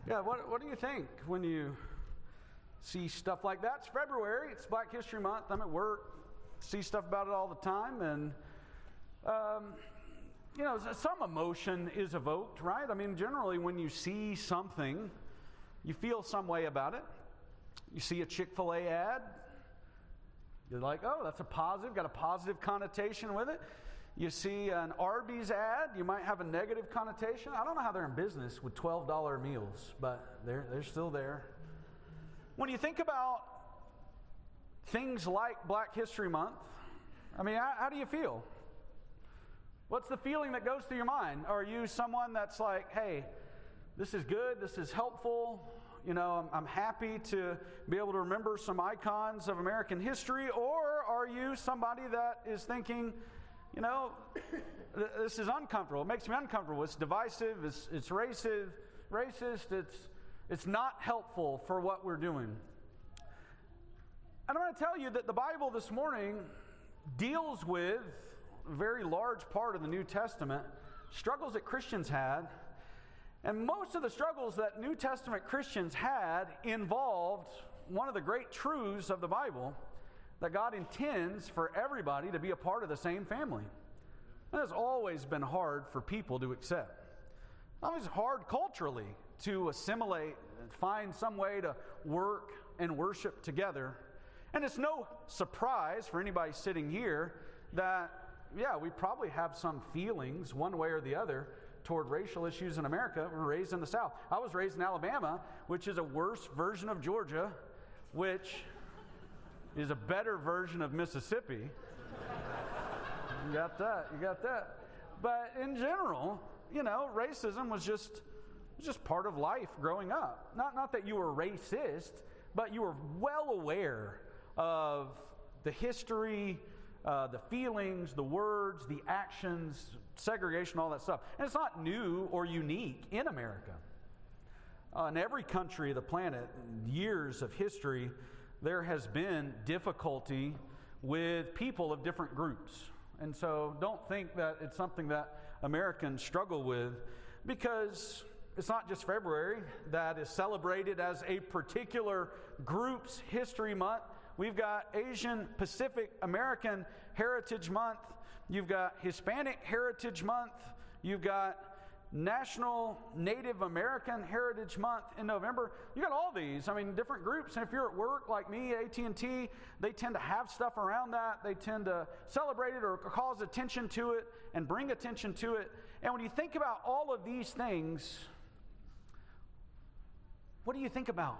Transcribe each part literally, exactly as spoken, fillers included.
Yeah, what, what do you think when you see stuff like that? It's February, it's Black History Month. I'm at work, see stuff about it all the time, and um, you know, some emotion is evoked, right? I mean, generally when you see something, you feel some way about it. You see a Chick-fil-A ad, you're like, oh, that's a positive, got a positive connotation with it. You see an Arby's ad, you might have a negative connotation. I don't know how they're in business with twelve dollar meals, but they're, they're still there. When you think about things like Black History Month, I mean, how, how do you feel? What's the feeling that goes through your mind? Are you someone that's like, hey, this is good, this is helpful, you know, I'm, I'm happy to be able to remember some icons of American history? Or are you somebody that is thinking, you know, this is uncomfortable. It makes me uncomfortable. It's divisive. It's, it's racist. Racist. It's it's not helpful for what we're doing. And I'm going to tell you that the Bible this morning deals with a very large part of the New Testament, struggles that Christians had. And most of the struggles that New Testament Christians had involved one of the great truths of the Bible, that God intends for everybody to be a part of the same family. And it's always been hard for people to accept. It's always hard culturally to assimilate and find some way to work and worship together. And it's no surprise for anybody sitting here that, yeah, we probably have some feelings one way or the other toward racial issues in America. We're raised in the South. I was raised in Alabama, which is a worse version of Georgia, which is a better version of Mississippi. You got that, you got that. But in general, you know, racism was just was just part of life growing up. Not, not that you were racist, but you were well aware of the history, uh, the feelings, the words, the actions, segregation, all that stuff. And it's not new or unique in America. Uh, in every country of the planet, years of history, there has been difficulty with people of different groups. And so don't think that it's something that Americans struggle with, because it's not just February that is celebrated as a particular group's history month. We've got Asian Pacific American Heritage Month. You've got Hispanic Heritage Month. You've got National Native American Heritage Month in November. You got all these, I mean, different groups. And if you're at work like me, A T and T, they tend to have stuff around that. They tend to celebrate it or cause attention to it and bring attention to it. And when you think about all of these things, what do you think about?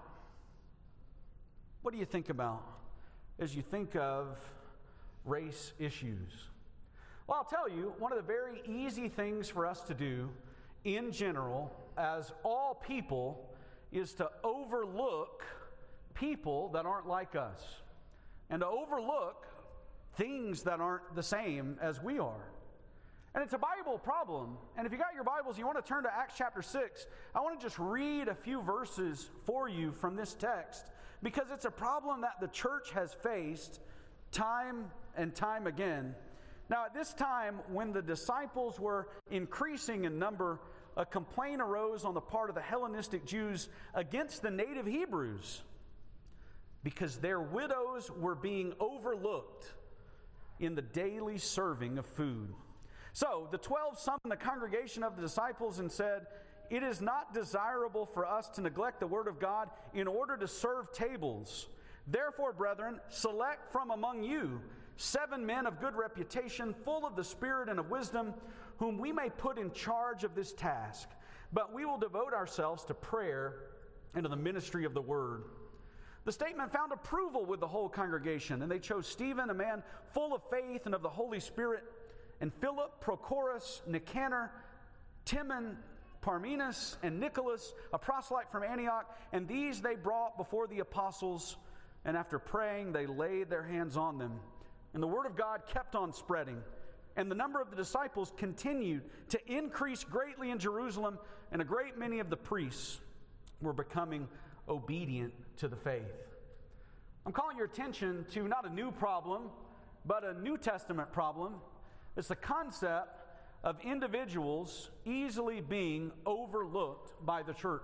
What do you think about as you think of race issues? Well, I'll tell you, one of the very easy things for us to do in general, as all people, is to overlook people that aren't like us and to overlook things that aren't the same as we are. And it's a Bible problem. And if you got your Bibles, you want to turn to Acts chapter six, I want to just read a few verses for you from this text, because it's a problem that the church has faced time and time again. Now, at this time, when the disciples were increasing in number, a complaint arose on the part of the Hellenistic Jews against the native Hebrews because their widows were being overlooked in the daily serving of food. So the twelve summoned the congregation of the disciples and said, "It is not desirable for us to neglect the word of God in order to serve tables. Therefore, brethren, select from among you seven men of good reputation, full of the Spirit and of wisdom, whom we may put in charge of this task. But we will devote ourselves to prayer and to the ministry of the word." The statement found approval with the whole congregation, and they chose Stephen, a man full of faith and of the Holy Spirit, and Philip, Prochorus, Nicanor, Timon, Parmenas, and Nicholas, a proselyte from Antioch. And these they brought before the apostles, and after praying, they laid their hands on them. And the word of God kept on spreading, and the number of the disciples continued to increase greatly in Jerusalem, and a great many of the priests were becoming obedient to the faith. I'm calling your attention to not a new problem, but a New Testament problem. It's the concept of individuals easily being overlooked by the church.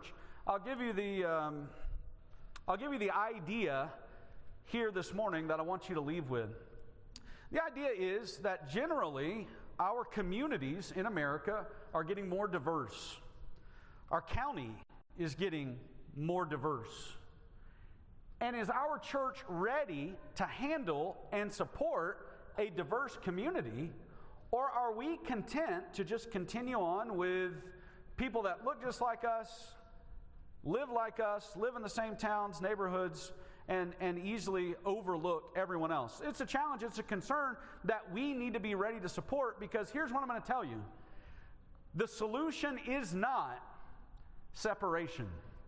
I'll give you the um, I'll give you the idea here this morning that I want you to leave with. The idea is that generally our communities in America are getting more diverse. Our county is getting more diverse. And is our church ready to handle and support a diverse community, or are we content to just continue on with people that look just like us, live like us, live in the same towns, neighborhoods, and, and easily overlook everyone else? It's a challenge, it's a concern that we need to be ready to support, because here's what I'm going to tell you. The solution is not separation.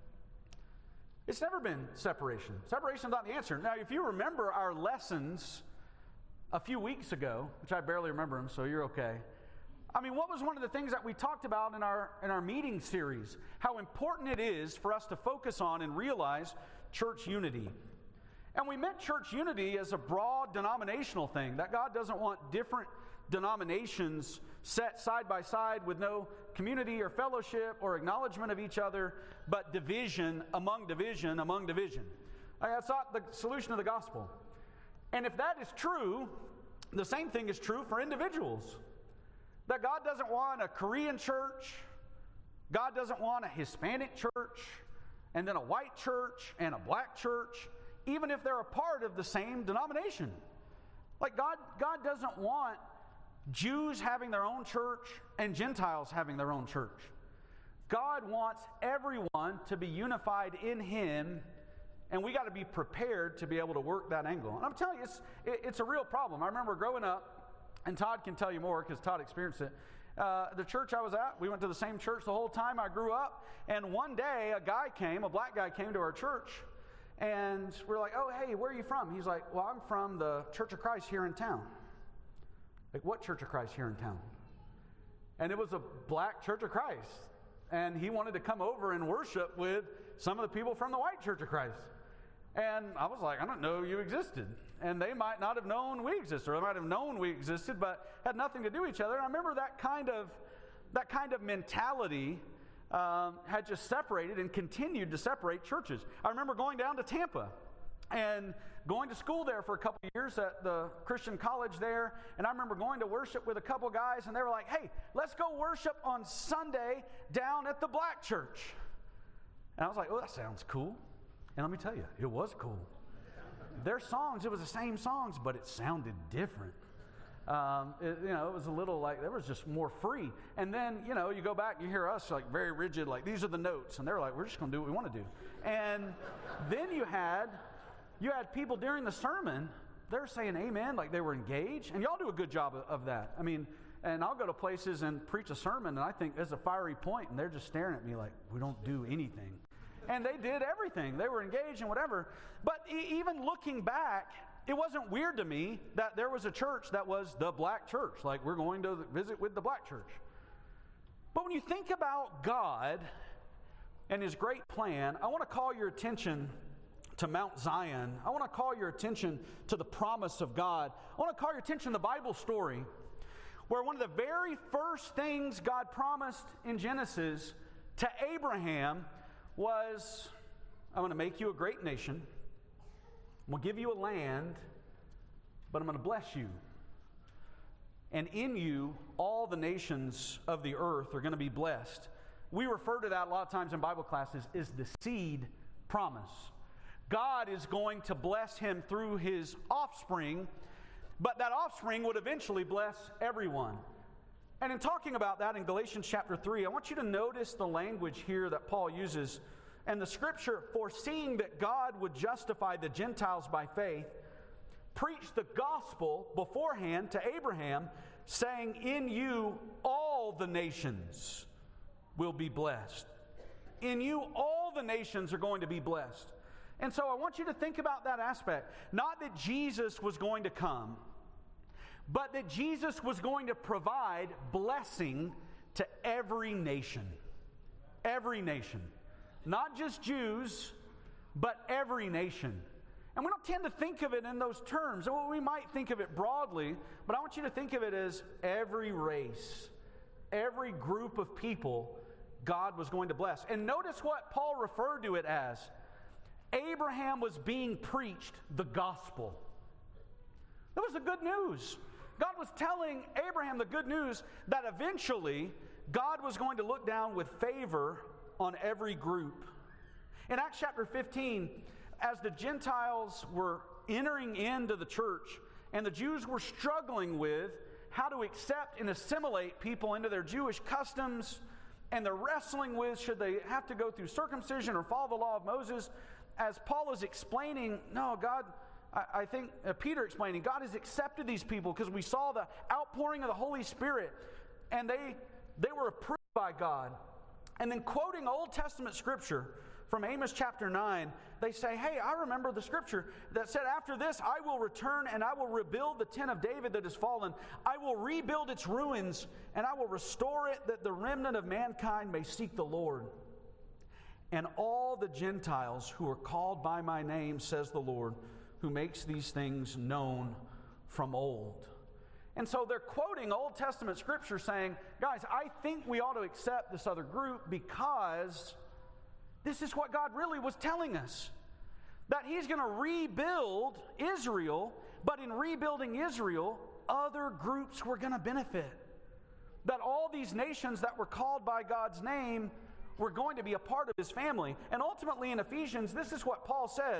It's never been separation. Separation is not the answer. Now, if you remember our lessons a few weeks ago, which I barely remember them, so you're okay. I mean, what was one of the things that we talked about in our in our meeting series? How important it is for us to focus on and realize church unity. And we meant church unity as a broad denominational thing, that God doesn't want different denominations set side by side with no community or fellowship or acknowledgement of each other, but division among division among division. That's not the solution of the gospel. And if that is true, the same thing is true for individuals. That God doesn't want a Korean church, God doesn't want a Hispanic church, and then a white church and a black church, even if they're a part of the same denomination. Like God, God doesn't want Jews having their own church and Gentiles having their own church. God wants everyone to be unified in Him, and we got to be prepared to be able to work that angle. And I'm telling you, it's, it, it's a real problem. I remember growing up, and Todd can tell you more because Todd experienced it. Uh, the church I was at, we went to the same church the whole time I grew up, and one day a guy came, a black guy came to our church, and we're like, oh, hey, where are you from? He's like, well, I'm from the Church of Christ here in town. Like, what Church of Christ here in town? And it was a black Church of Christ. And he wanted to come over and worship with some of the people from the white Church of Christ. And I was like, I don't know you existed. And they might not have known we existed, or they might have known we existed, but had nothing to do with each other. And I remember that kind of, that kind of mentality um, had just separated and continued to separate churches. I remember going down to Tampa and going to school there for a couple of years at the Christian college there, and I remember going to worship with a couple guys, and they were like, hey, let's go worship on Sunday down at the black church. And I was like, oh, that sounds cool. And let me tell you, it was cool. Their songs, it was the same songs, but it sounded different. Um, it, you know, it was a little like, there was just more free. And then, you know, you go back, you hear us like very rigid, like these are the notes, and they're like, we're just going to do what we want to do. And then you had You had people during the sermon, they're saying amen, like they were engaged. And y'all do a good job of, of that. I mean, and I'll go to places and preach a sermon, and I think there's a fiery point, and they're just staring at me like, we don't do anything. And they did everything. They were engaged and whatever. But e- even looking back, it wasn't weird to me that there was a church that was the black church. Like, we're going to visit with the black church. But when you think about God and His great plan, I want to call your attention to Mount Zion. I want to call your attention to the promise of God. I want to call your attention to the Bible story where one of the very first things God promised in Genesis to Abraham was, I'm going to make you a great nation. I'm going to give you a land, but I'm going to bless you. And in you, all the nations of the earth are going to be blessed. We refer to that a lot of times in Bible classes as the seed promise. God is going to bless him through his offspring, but that offspring would eventually bless everyone. And in talking about that in Galatians chapter three, I want you to notice the language here that Paul uses. And the scripture, foreseeing that God would justify the Gentiles by faith, preached the gospel beforehand to Abraham, saying, in you all the nations will be blessed. In you all the nations are going to be blessed. And so I want you to think about that aspect. Not that Jesus was going to come, but that Jesus was going to provide blessing to every nation. Every nation. Not just Jews, but every nation. And we don't tend to think of it in those terms. Well, we might think of it broadly, but I want you to think of it as every race, every group of people, God was going to bless. And notice what Paul referred to it as. Abraham was being preached the gospel. That was the good news. God was telling Abraham the good news that eventually God was going to look down with favor on every group. In Acts chapter fifteen, as the Gentiles were entering into the church and the Jews were struggling with how to accept and assimilate people into their Jewish customs, and they're wrestling with should they have to go through circumcision or follow the law of Moses, as Paul is explaining, no, God, I, I think, uh, Peter explaining, God has accepted these people because we saw the outpouring of the Holy Spirit, and they, they were approved by God. And then quoting Old Testament scripture from Amos chapter nine, they say, hey, I remember the scripture that said, after this I will return and I will rebuild the tent of David that has fallen. I will rebuild its ruins and I will restore it that the remnant of mankind may seek the Lord. And all the Gentiles who are called by my name, says the Lord, who makes these things known from old. And so they're quoting Old Testament scripture saying, guys, I think we ought to accept this other group because this is what God really was telling us. That He's going to rebuild Israel, but in rebuilding Israel, other groups were going to benefit. That all these nations that were called by God's name were going to be a part of His family. And ultimately in Ephesians, this is what Paul said.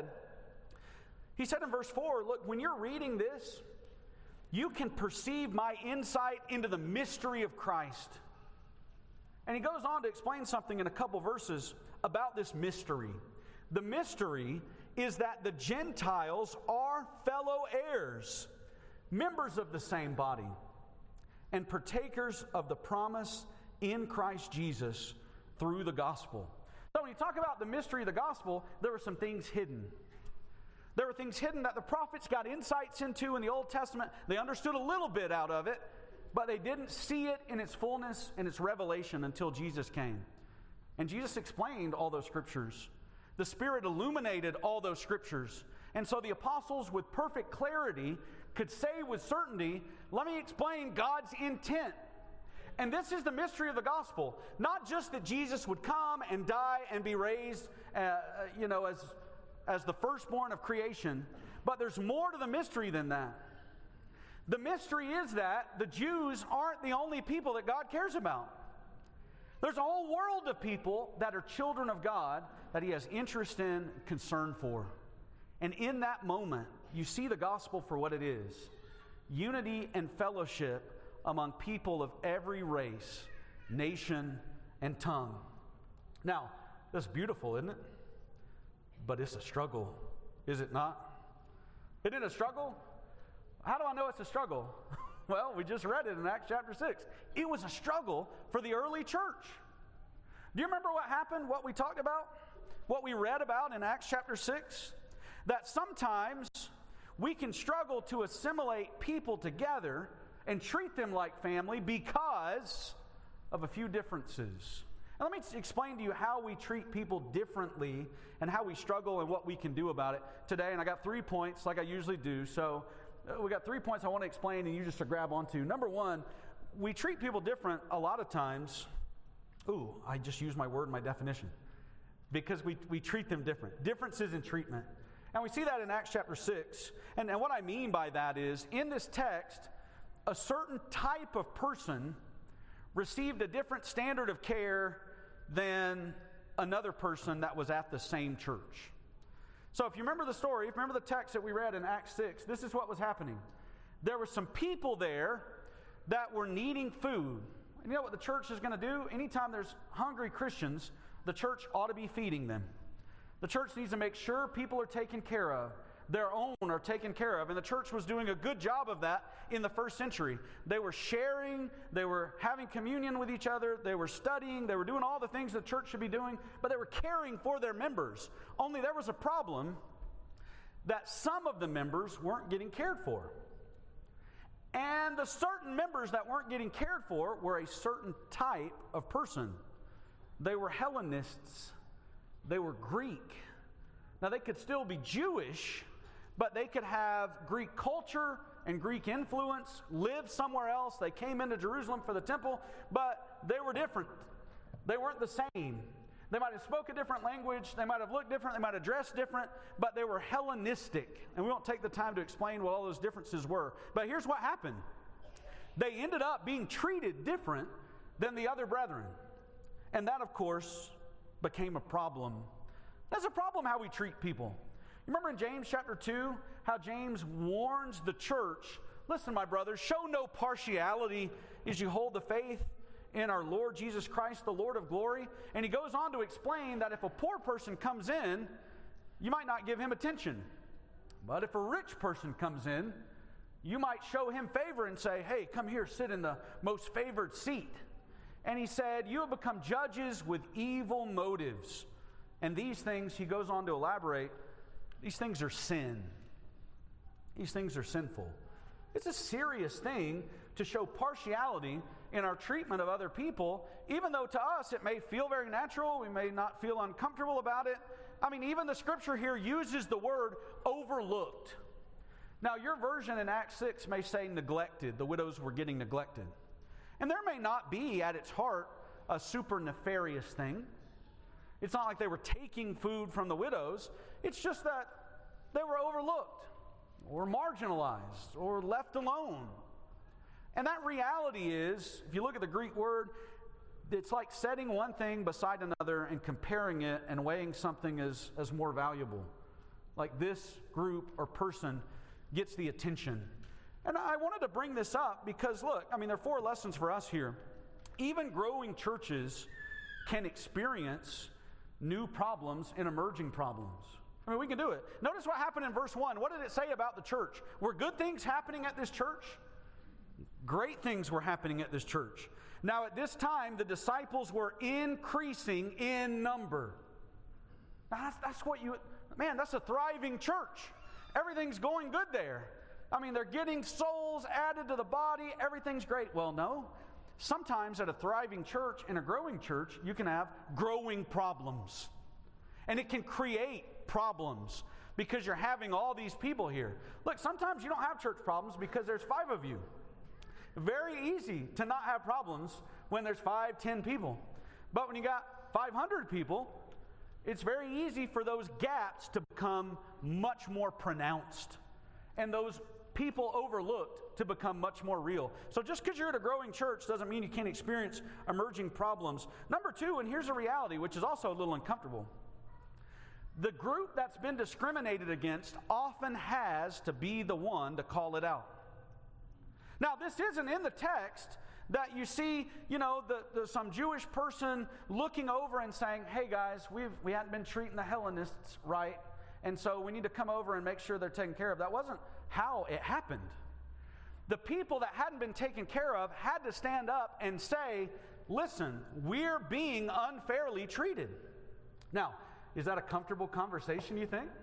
He said in verse four, look, when you're reading this, you can perceive my insight into the mystery of Christ. And he goes on to explain something in a couple verses about this mystery. The mystery is that the Gentiles are fellow heirs, members of the same body, and partakers of the promise in Christ Jesus through the gospel. So when you talk about the mystery of the gospel, there were some things hidden. There were things hidden that the prophets got insights into in the Old Testament. They understood a little bit out of it, but they didn't see it in its fullness and its revelation until Jesus came. And Jesus explained all those scriptures. The Spirit illuminated all those scriptures. And so the apostles, with perfect clarity, could say with certainty, let me explain God's intent. And this is the mystery of the gospel. Not just that Jesus would come and die and be raised, uh, you know, as, as the firstborn of creation, but there's more to the mystery than that. The mystery is that the Jews aren't the only people that God cares about. There's a whole world of people that are children of God that He has interest in, concern for. And in that moment, you see the gospel for what it is. Unity and fellowship among people of every race, nation, and tongue. Now, that's beautiful, isn't it? But it's a struggle, is it not? Isn't it a struggle? How do I know it's a struggle? Well, we just read it in Acts chapter six. It was a struggle for the early church. Do you remember what happened, what we talked about? What we read about in Acts chapter six? That sometimes we can struggle to assimilate people together and treat them like family because of a few differences. Now, let me explain to you how we treat people differently and how we struggle and what we can do about it today. And I got three points like I usually do. So uh, we got three points I want to explain and you just to grab onto. Number one, we treat people different a lot of times. Ooh, I just used my word in my definition. Because we, we treat them different. Differences in treatment. And we see that in Acts chapter six. And, and what I mean by that is, in this text, a certain type of person received a different standard of care than another person that was at the same church. So if you remember the story, if you remember the text that we read in Acts six, this is what was happening. There were some people there that were needing food. And you know what the church is going to do? Anytime there's hungry Christians, the church ought to be feeding them. The church needs to make sure people are taken care of. Their own are taken care of. And the church was doing a good job of that in the first century. They were sharing, they were having communion with each other, they were studying, they were doing all the things the church should be doing, but they were caring for their members. Only there was a problem that some of the members weren't getting cared for. And the certain members that weren't getting cared for were a certain type of person. They were Hellenists. They were Greek. Now, they could still be Jewish, but they could have Greek culture and Greek influence, live somewhere else. They came into Jerusalem for the temple, but they were different. They weren't the same. They might have spoke a different language, they might have looked different, they might have dressed different, but they were Hellenistic. And we won't take the time to explain what all those differences were. But here's what happened. They ended up being treated different than the other brethren. And that, of course, became a problem. That's a problem how we treat people. You remember in James chapter two, how James warns the church, listen, my brothers, show no partiality as you hold the faith in our Lord Jesus Christ, the Lord of glory. And he goes on to explain that if a poor person comes in, you might not give him attention. But if a rich person comes in, you might show him favor and say, hey, come here, sit in the most favored seat. And he said, you have become judges with evil motives. And these things, he goes on to elaborate, these things are sin. These things are sinful. It's a serious thing to show partiality in our treatment of other people, even though to us it may feel very natural, we may not feel uncomfortable about it. I mean, even the scripture here uses the word overlooked. Now, your version in Acts six may say neglected. The widows were getting neglected. And there may not be at its heart a super nefarious thing. It's not like they were taking food from the widows. It's just that they were overlooked or marginalized or left alone. And that reality is, if you look at the Greek word, it's like setting one thing beside another and comparing it and weighing something as, as more valuable. Like this group or person gets the attention. And I wanted to bring this up because, look, I mean, there are four lessons for us here. Even growing churches can experience new problems and emerging problems. I mean, we can do it. Notice what happened in verse one. What did it say about the church? Were good things happening at this church? Great things were happening at this church. Now, at this time, the disciples were increasing in number. Now, that's, that's what you, man, that's a thriving church. Everything's going good there. I mean, they're getting souls added to the body. Everything's great. Well, no. Sometimes at a thriving church, in a growing church, you can have growing problems. And it can create problems because you're having all these people here. Look, sometimes you don't have church problems because there's five of you. Very easy to not have problems when there's five, ten people. But when you got five hundred people, it's very easy for those gaps to become much more pronounced. And those people overlooked to become much more real. So just because you're at a growing church doesn't mean you can't experience emerging problems. Number two, and here's a reality, which is also a little uncomfortable. The group that's been discriminated against often has to be the one to call it out. Now, this isn't in the text that you see, you know, the, the, some Jewish person looking over and saying, hey guys, we've, we hadn't been treating the Hellenists right, and so we need to come over and make sure they're taken care of. That wasn't how it happened. The people that hadn't been taken care of had to stand up and say, listen, we're being unfairly treated. Now, is that a comfortable conversation, you think?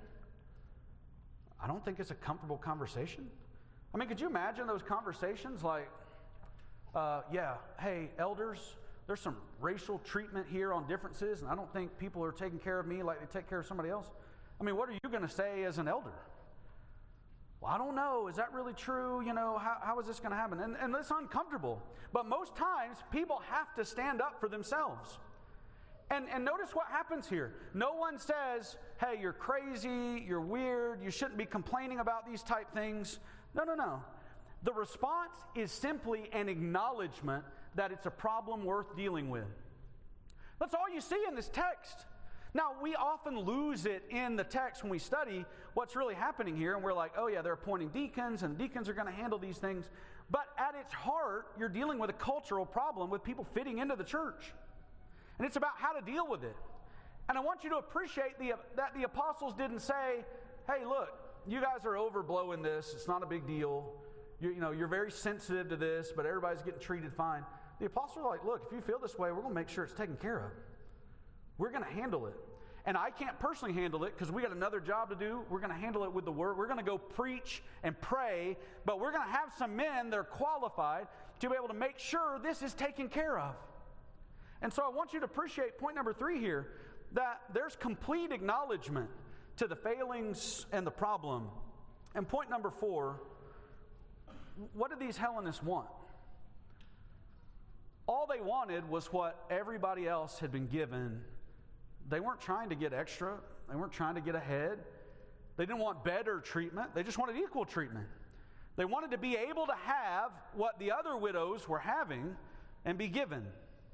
I don't think it's a comfortable conversation. I mean, could you imagine those conversations like, uh, yeah, hey, elders, there's some racial treatment here on differences, and I don't think people are taking care of me like they take care of somebody else. I mean, what are you going to say as an elder? Well, I don't know. Is that really true? You know, how, how is this going to happen? And, and it's uncomfortable. But most times, people have to stand up for themselves. And, and notice what happens here. No one says, hey, you're crazy, you're weird, you shouldn't be complaining about these type things. No, no, no. The response is simply an acknowledgement that it's a problem worth dealing with. That's all you see in this text. Now, we often lose it in the text when we study what's really happening here, and we're like, oh yeah, they're appointing deacons, and deacons are going to handle these things. But at its heart, you're dealing with a cultural problem with people fitting into the church. And it's about how to deal with it. And I want you to appreciate the, that the apostles didn't say, hey, look, you guys are overblowing this. It's not a big deal. You, you know, you're very sensitive to this, but everybody's getting treated fine. The apostles are like, look, if you feel this way, we're going to make sure it's taken care of. We're going to handle it. And I can't personally handle it because we got another job to do. We're going to handle it with the word. We're going to go preach and pray, but we're going to have some men that are qualified to be able to make sure this is taken care of. And so I want you to appreciate point number three here, that there's complete acknowledgement to the failings and the problem. And point number four, what do these Hellenists want? all they wanted was what everybody else had been given. They weren't trying to get extra. They weren't trying to get ahead. They didn't want better treatment. They just wanted equal treatment. They wanted to be able to have what the other widows were having and be given.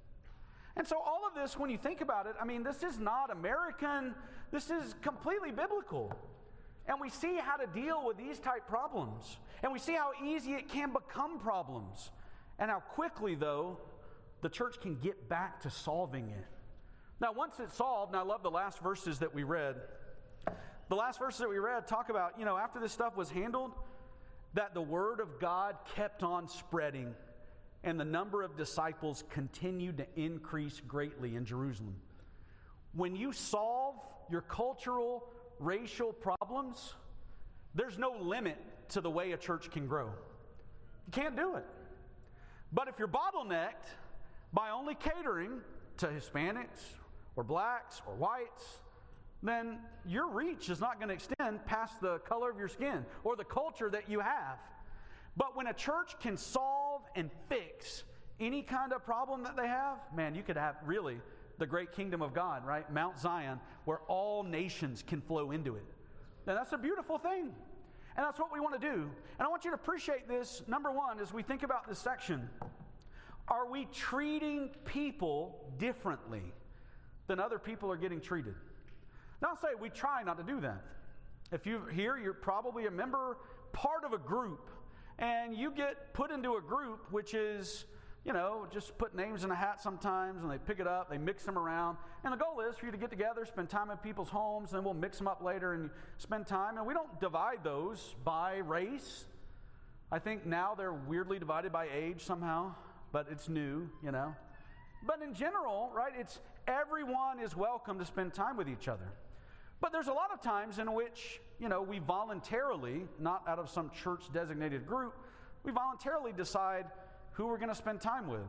And so all of this, when you think about it, I mean, this is not American. This is completely biblical. And we see how to deal with these type problems. And we see how easy it can become problems. And how quickly, though, the church can get back to solving it. Now, once it's solved, and I love the last verses that we read. The last verses that we read talk about, you know, after this stuff was handled, that the word of God kept on spreading. And the number of disciples continued to increase greatly in Jerusalem. When you solve your cultural, racial problems, there's no limit to the way a church can grow. You can't do it. But if you're bottlenecked by only catering to Hispanics or blacks or whites, then your reach is not going to extend past the color of your skin or the culture that you have. But when a church can solve and fix any kind of problem that they have, man, you could have really the great kingdom of God, right? Mount Zion, where all nations can flow into it. And that's a beautiful thing. And that's what we want to do. And I want you to appreciate this, number one, as we think about this section. Are we treating people differently than other people are getting treated? Now, I'll say we try not to do that. If you're here, you're probably a member, part of a group, and you get put into a group which is, you know, just put names in a hat sometimes, and they pick it up, they mix them around. And the goal is for you to get together, spend time in people's homes, and then we'll mix them up later and spend time. And we don't divide those by race. I think now they're weirdly divided by age somehow, but it's new, you know. But in general, right, it's everyone is welcome to spend time with each other. But there's a lot of times in which, you know, we voluntarily, not out of some church-designated group, we voluntarily decide who we're going to spend time with,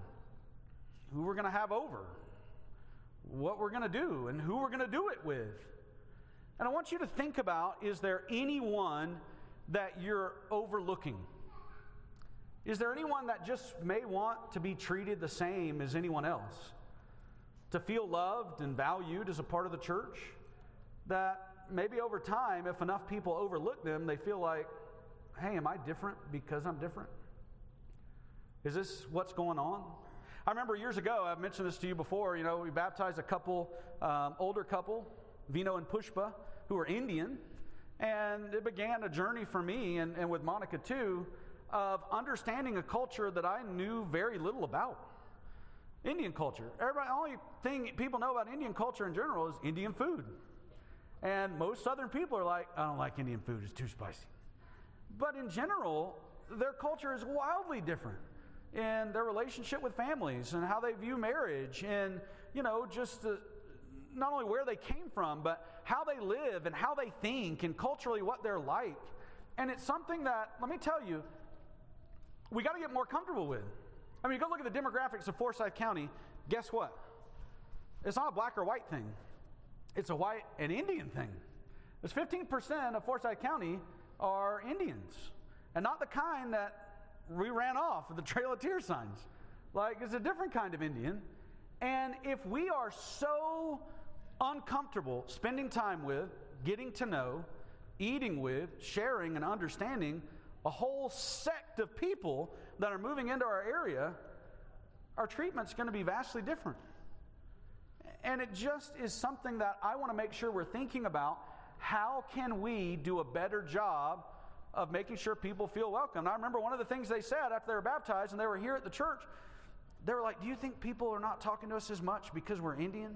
who we're going to have over, what we're going to do, and who we're going to do it with. And I want you to think about, is there anyone that you're overlooking? Is there anyone that just may want to be treated the same as anyone else? To feel loved and valued as a part of the church? That maybe over time, if enough people overlook them, they feel like, hey, am I different because I'm different? Is this what's going on? I remember years ago, I've mentioned this to you before, you know, we baptized a couple, um, older couple, Vino and Pushpa, who were Indian. And it began a journey for me, and, and with Monica too, of understanding a culture that I knew very little about. Indian culture. Everybody, the only thing people know about Indian culture in general is Indian food. And most Southern people are like, I don't like Indian food, it's too spicy. But in general, their culture is wildly different in their relationship with families and how they view marriage and, you know, just the, not only where they came from, but how they live and how they think and culturally what they're like. And it's something that, let me tell you, we got to get more comfortable with. I mean, you go look at the demographics of Forsyth County, guess what? It's not a black or white thing. It's a white and Indian thing. There's fifteen percent of Forsyth County are Indians, and not the kind that we ran off with the Trail of Tears signs. Like, it's a different kind of Indian. And if we are so uncomfortable spending time with, getting to know, eating with, sharing, and understanding a whole sect of people that are moving into our area, our treatment's going to be vastly different. And it just is something that I want to make sure we're thinking about. How can we do a better job of making sure people feel welcome? And I remember one of the things they said after they were baptized and they were here at the church, they were like, do you think people are not talking to us as much because we're Indian?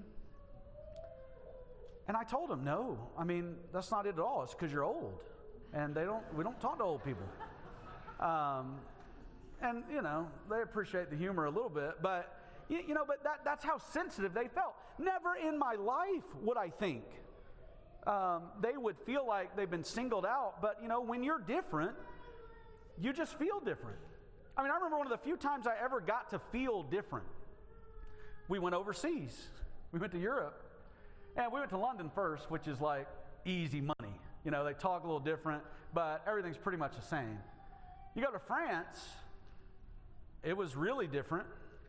And I told them, no. I mean, that's not it at all. It's because you're old. And they don't. we don't talk to old people. Um, and, you know, they appreciate the humor a little bit, but You, you know, but that, that's how sensitive they felt. Never in my life would I think um, they would feel like they've been singled out. But, you know, when you're different, you just feel different. I mean, I remember one of the few times I ever got to feel different. We went overseas. We went to Europe. And we went to London first, which is like easy money. You know, they talk a little different, but everything's pretty much the same. You go to France, it was really different.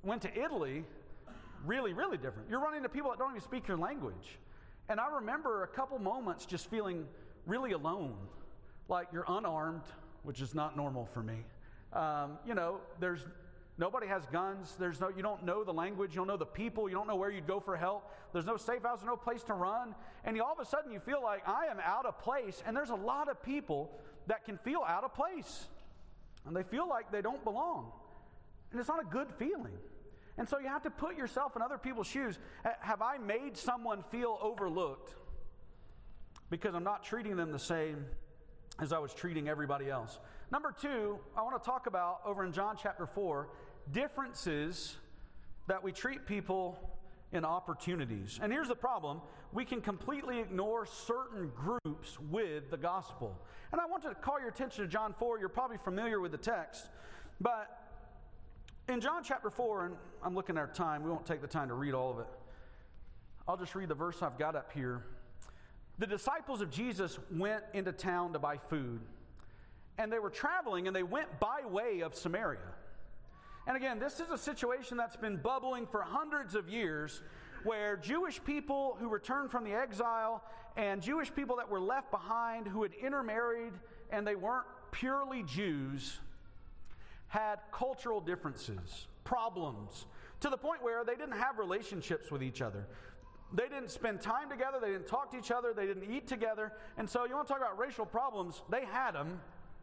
went to Italy, really, really different. You're running into people that don't even speak your language. And I remember a couple moments just feeling really alone, like you're unarmed, which is not normal for me. Um, you know, there's nobody has guns. There's no, you don't know the language. You don't know the people. You don't know where you'd go for help. There's no safe house, no place to run. And you, all of a sudden you feel like I am out of place. And there's a lot of people that can feel out of place. And they feel like they don't belong. And it's not a good feeling. And so you have to put yourself in other people's shoes. Have I made someone feel overlooked because I'm not treating them the same as I was treating everybody else? Number two, I want to talk about, over in John chapter four, differences that we treat people in opportunities. And here's the problem. We can completely ignore certain groups with the gospel. And I want to call your attention to John four. You're probably familiar with the text. But in John chapter four, and I'm looking at our time, we won't take the time to read all of it. I'll just read the verse I've got up here. The disciples of Jesus went into town to buy food. And they were traveling, and they went by way of Samaria. And again, this is a situation that's been bubbling for hundreds of years, where Jewish people who returned from the exile and Jewish people that were left behind who had intermarried and they weren't purely Jews had cultural differences, problems, to the point where they didn't have relationships with each other. They didn't spend time together. They didn't talk to each other. They didn't eat together. And so you want to talk about racial problems, they had them.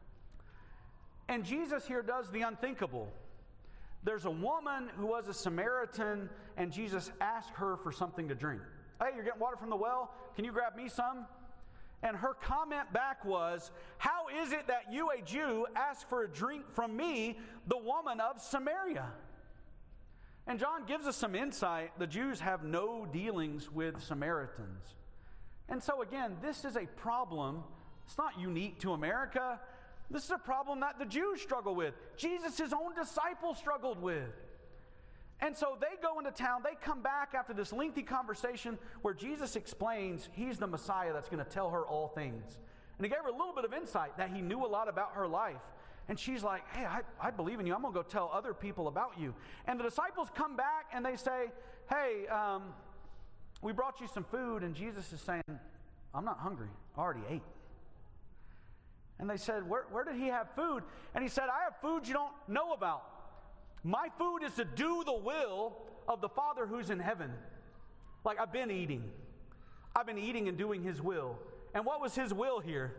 And Jesus here does the unthinkable. There's a woman who was a Samaritan, and Jesus asked her for something to drink. Hey, you're getting water from the well? Can you grab me some? And her comment back was, how is it that you, a Jew, ask for a drink from me, the woman of Samaria? And John gives us some insight. The Jews have no dealings with Samaritans. And so again, this is a problem. It's not unique to America. This is a problem that the Jews struggle with. Jesus' own disciples struggled with. And so they go into town. They come back after this lengthy conversation where Jesus explains he's the Messiah that's going to tell her all things. And he gave her a little bit of insight that he knew a lot about her life. And she's like, hey, I, I believe in you. I'm going to go tell other people about you. And the disciples come back and they say, hey, um, we brought you some food. And Jesus is saying, I'm not hungry. I already ate. And they said, where, where did he have food? And he said, I have food you don't know about. My food is to do the will of the Father who's in heaven. Like I've been eating. I've been eating and doing his will. And what was his will here?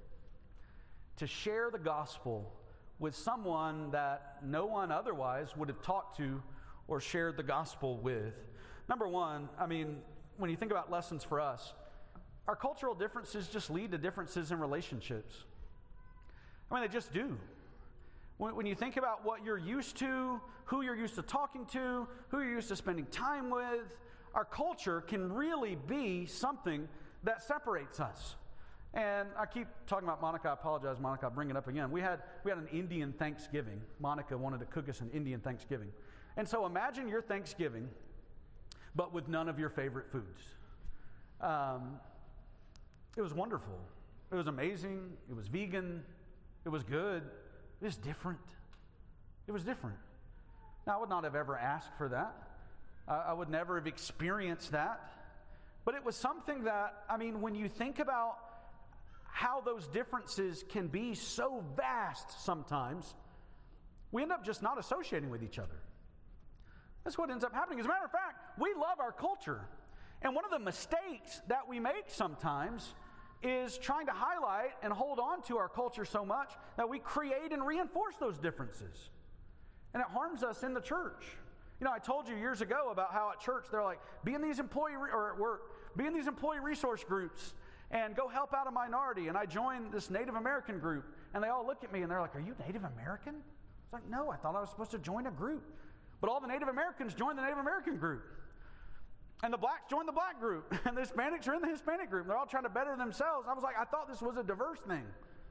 To share the gospel with someone that no one otherwise would have talked to or shared the gospel with. Number one, I mean, when you think about lessons for us, our cultural differences just lead to differences in relationships. I mean, they just do. When, when you think about what you're used to, who you're used to talking to, who you're used to spending time with, our culture can really be something that separates us. And I keep talking about Monica. I apologize, Monica. I'll bring it up again. We had we had an Indian Thanksgiving. Monica wanted to cook us an Indian Thanksgiving. And so imagine your Thanksgiving, but with none of your favorite foods. Um, it was wonderful. It was amazing. It was vegan. It was good. It was different. It was different. Now, I would not have ever asked for that. Uh, I would never have experienced that. But it was something that, I mean, when you think about how those differences can be so vast sometimes, we end up just not associating with each other. That's what ends up happening. As a matter of fact, we love our culture. And one of the mistakes that we make sometimes is trying to highlight and hold on to our culture so much that we create and reinforce those differences. And it harms us in the church. You know, I told you years ago about how at church they're like, be in these employee, re- or at work, be in these employee resource groups and go help out a minority. And I joined this Native American group, and they all look at me and they're like, are you Native American? It's like, no, I thought I was supposed to join a group. But all the Native Americans joined the Native American group. And the blacks joined the black group. And the Hispanics are in the Hispanic group. They're all trying to better themselves. I was like, I thought this was a diverse thing.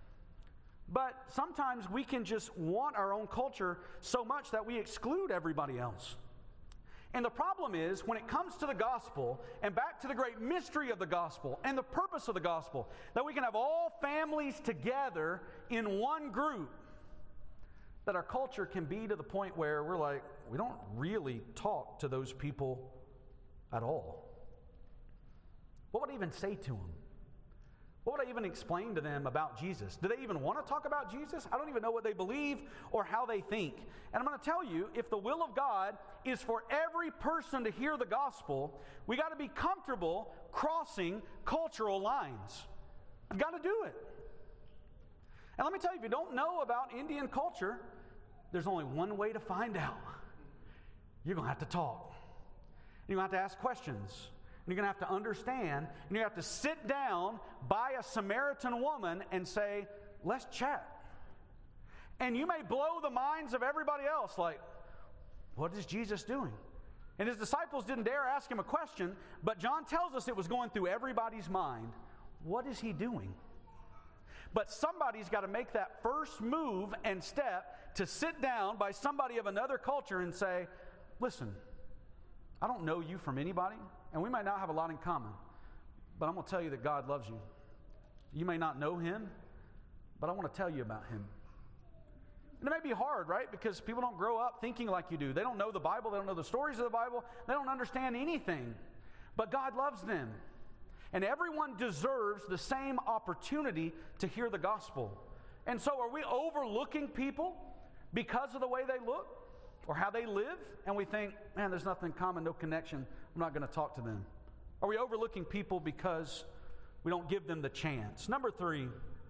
But sometimes we can just want our own culture so much that we exclude everybody else. And the problem is, when it comes to the gospel, and back to the great mystery of the gospel, and the purpose of the gospel, that we can have all families together in one group, that our culture can be to the point where we're like, we don't really talk to those people at all. What would I even say to them? What would I even explain to them about Jesus? Do they even want to talk about Jesus? I don't even know what they believe or how they think. And I'm going to tell you, if the will of God is for every person to hear the gospel, we got to be comfortable crossing cultural lines. We've got to do it. And let me tell you, if you don't know about Indian culture, there's only one way to find out. You're going to have to talk. You're going to have to ask questions. You're going to have to understand, and you have to sit down by a Samaritan woman and say, let's chat. And you may blow the minds of everybody else, like, what is Jesus doing? And his disciples didn't dare ask him a question, but John tells us it was going through everybody's mind. What is he doing? But somebody's got to make that first move and step to sit down by somebody of another culture and say, listen, I don't know you from anybody, and we might not have a lot in common, but I'm going to tell you that God loves you. You may not know him, but I want to tell you about him. And it may be hard, right? Because people don't grow up thinking like you do. They don't know the Bible. They don't know the stories of the Bible. They don't understand anything. But God loves them. And everyone deserves the same opportunity to hear the gospel. And so are we overlooking people because of the way they look or how they live? And we think, man, there's nothing in common, no connection. I'm not going to talk to them. Are we overlooking people because we don't give them the chance? Number three,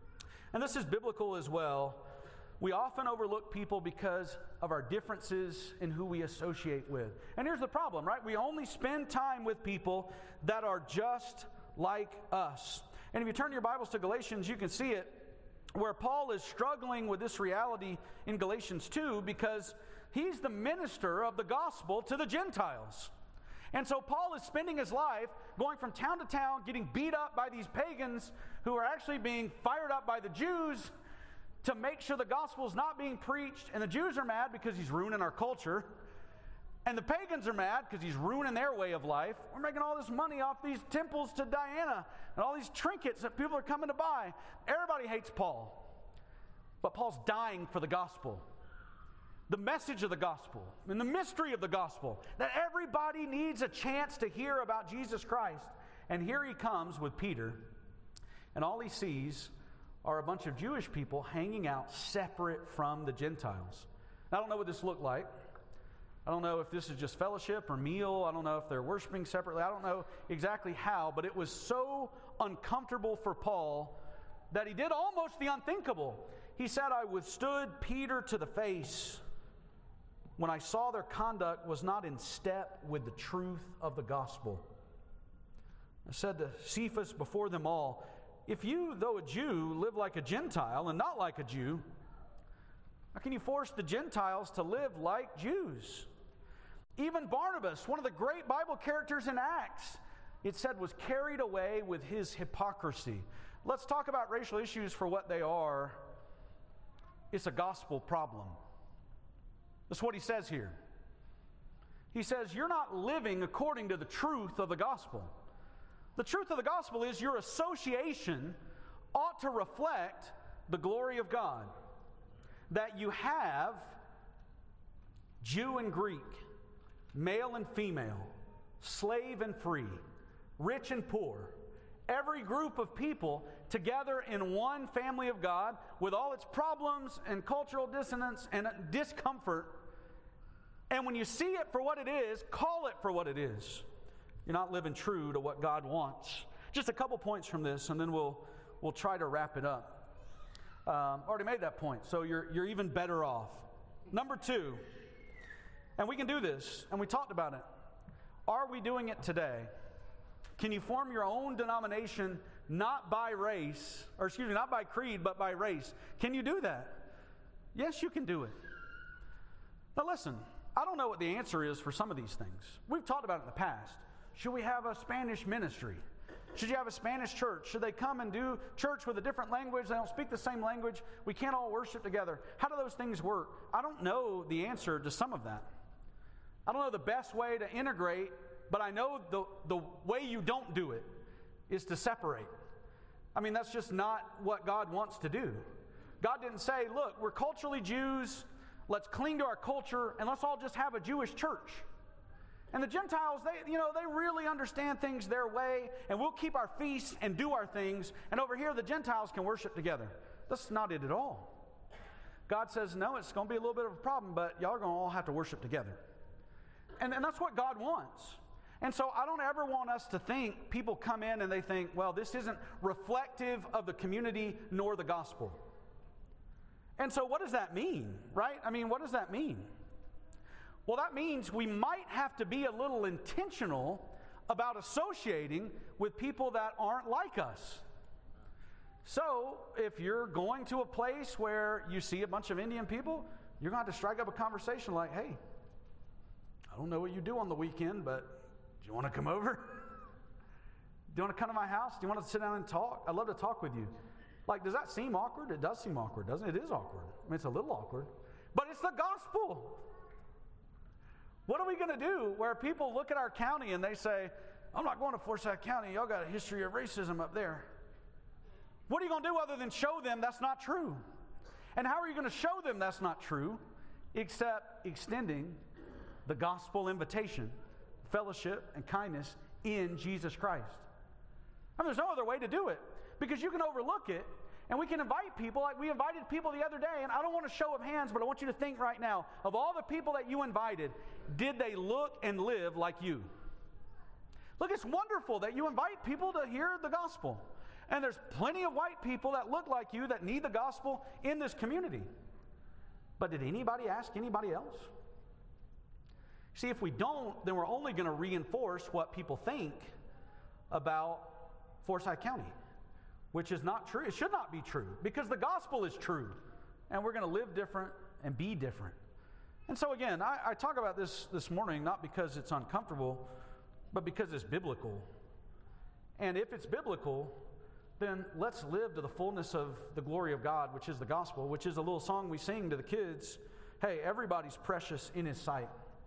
and this is biblical as well, we often overlook people because of our differences in who we associate with. And here's the problem, right? We only spend time with people that are just like us. And if you turn your Bibles to Galatians, you can see it where Paul is struggling with this reality in Galatians two because he's the minister of the gospel to the Gentiles. And so Paul is spending his life going from town to town, getting beat up by these pagans who are actually being fired up by the Jews to make sure the gospel is not being preached. And the Jews are mad because he's ruining our culture. And the pagans are mad because he's ruining their way of life. We're making all this money off these temples to Diana and all these trinkets that people are coming to buy. Everybody hates Paul. But Paul's dying for the gospel. The message of the gospel and the mystery of the gospel, that everybody needs a chance to hear about Jesus Christ. And here he comes with Peter, and all he sees are a bunch of Jewish people hanging out separate from the Gentiles. I don't know what this looked like. I don't know if this is just fellowship or meal. I don't know if they're worshiping separately. I don't know exactly how, but it was so uncomfortable for Paul that he did almost the unthinkable. He said, I withstood Peter to the face when I saw their conduct was not in step with the truth of the gospel. I said to Cephas before them all, if you, though a Jew, live like a Gentile and not like a Jew, how can you force the Gentiles to live like Jews? Even Barnabas, one of the great Bible characters in Acts, it said was carried away with his hypocrisy. Let's talk about racial issues for what they are. It's a gospel problem. That's what he says here. He says, you're not living according to the truth of the gospel. The truth of the gospel is your association ought to reflect the glory of God. That you have Jew and Greek, male and female, slave and free, rich and poor, every group of people together in one family of God with all its problems and cultural dissonance and discomfort. And when you see it for what it is, call it for what it is. You're not living true to what God wants. Just a couple points from this, and then we'll we'll try to wrap it up. Um, already made that point, so you're you're even better off. Number two, and we can do this, and we talked about it. Are we doing it today? Can you form your own denomination not by race, or excuse me, not by creed, but by race? Can you do that? Yes, you can do it. Now listen, I don't know what the answer is for some of these things. We've talked about it in the past. Should we have a Spanish ministry? Should you have a Spanish church? Should they come and do church with a different language? They don't speak the same language. We can't all worship together. How do those things work? I don't know the answer to some of that. I don't know the best way to integrate, but I know the, the way you don't do it is to separate. I mean, that's just not what God wants to do. God didn't say, look, we're culturally Jews, let's cling to our culture, and let's all just have a Jewish church. And the Gentiles, they, you know, they really understand things their way, and we'll keep our feasts and do our things, and over here the Gentiles can worship together. That's not it at all. God says, no, it's going to be a little bit of a problem, but y'all are going to all have to worship together. And, and that's what God wants. And so I don't ever want us to think, people come in and they think, well, this isn't reflective of the community nor the gospel. And so what does that mean, right? I mean, what does that mean? Well, that means we might have to be a little intentional about associating with people that aren't like us. So if you're going to a place where you see a bunch of Indian people, you're going to have to strike up a conversation like, hey, I don't know what you do on the weekend, but do you want to come over? Do you want to come to my house? Do you want to sit down and talk? I'd love to talk with you. Like, does that seem awkward? It does seem awkward, doesn't it? It is awkward. I mean, it's a little awkward. But it's the gospel. What are we going to do where people look at our county and they say, I'm not going to Forsyth County. Y'all got a history of racism up there. What are you going to do other than show them that's not true? And how are you going to show them that's not true except extending the gospel invitation, fellowship, and kindness in Jesus Christ? I mean, there's no other way to do it, because you can overlook it, and we can invite people like we invited people the other day, and I don't want a show of hands, but I want you to think right now, of all the people that you invited, did they look and live like you? Look, it's wonderful that you invite people to hear the gospel. And there's plenty of white people that look like you that need the gospel in this community. But did anybody ask anybody else? See, if we don't, then we're only going to reinforce what people think about Forsyth County, which is not true. It should not be true, because the gospel is true, and we're going to live different and be different. And so again, I, I talk about this this morning not because it's uncomfortable, but because it's biblical. And if it's biblical, then let's live to the fullness of the glory of God, which is the gospel, which is a little song we sing to the kids. Hey, everybody's precious in his sight.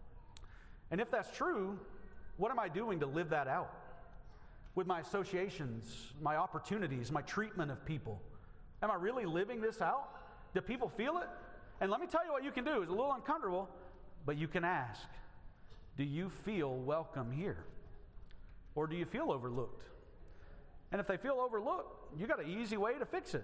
And if that's true, what am I doing to live that out? With my associations, my opportunities, my treatment of people. Am I really living this out? Do people feel it? And let me tell you what you can do. It's a little uncomfortable, but you can ask, do you feel welcome here? Or do you feel overlooked? And if they feel overlooked, you got an easy way to fix it.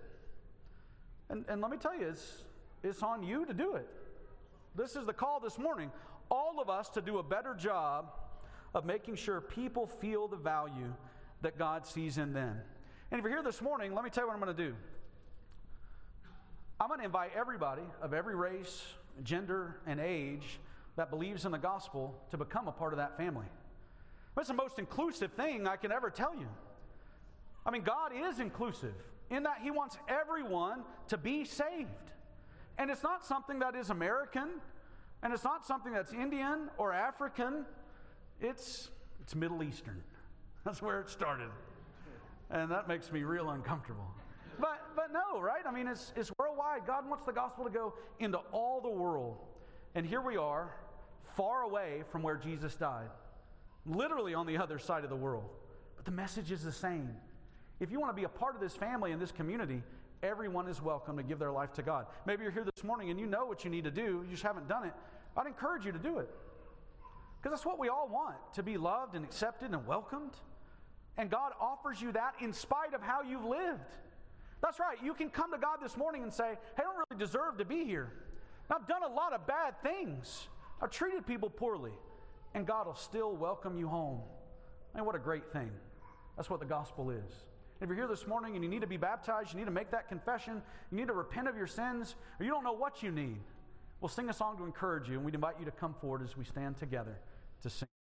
And, and let me tell you, it's, it's on you to do it. This is the call this morning. All of us to do a better job of making sure people feel the value that God sees in them. And if you're here this morning, let me tell you what I'm going to do. I'm going to invite everybody of every race, gender, and age that believes in the gospel to become a part of that family. That's the most inclusive thing I can ever tell you. I mean, God is inclusive in that he wants everyone to be saved. And it's not something that is American, and it's not something that's Indian or African. It's, it's Middle Eastern. That's where it started. And that makes me real uncomfortable. But but no, right? I mean, it's, it's worldwide. God wants the gospel to go into all the world. And here we are, far away from where Jesus died. Literally on the other side of the world. But the message is the same. If you want to be a part of this family and this community, everyone is welcome to give their life to God. Maybe you're here this morning and you know what you need to do, you just haven't done it. I'd encourage you to do it. Because that's what we all want, to be loved and accepted and welcomed. And God offers you that in spite of how you've lived. That's right, you can come to God this morning and say, hey, I don't really deserve to be here. I've done a lot of bad things. I've treated people poorly. And God will still welcome you home. Man, what a great thing. That's what the gospel is. If you're here this morning and you need to be baptized, you need to make that confession, you need to repent of your sins, or you don't know what you need, we'll sing a song to encourage you, and we'd invite you to come forward as we stand together to sing.